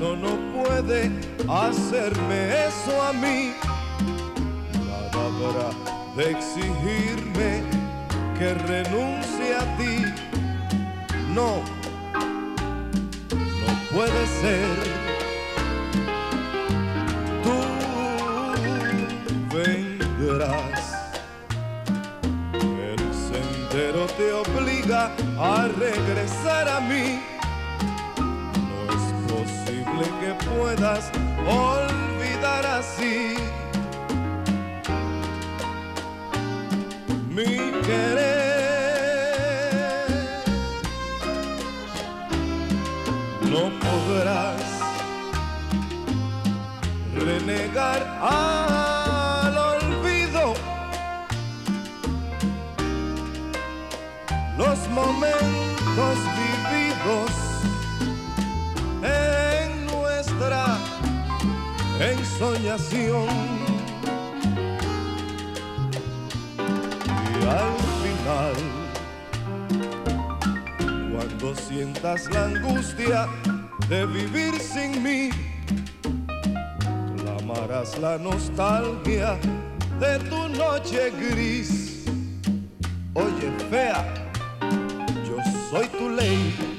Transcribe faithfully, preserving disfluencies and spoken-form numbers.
destino no puede hacerme eso a mí. Nada habrá de exigirme que renuncie a ti. No, no puede ser. Tú vendrás. El sendero te obliga a regresar a mí. No es posible que puedas olvidar así mi querer. No podrás renegar al olvido los momentos vividos en nuestra ensoñación. Y al final, cuando sientas la angustia de vivir sin mí, clamarás la nostalgia de tu noche gris. Oye, fea, yo soy tu ley.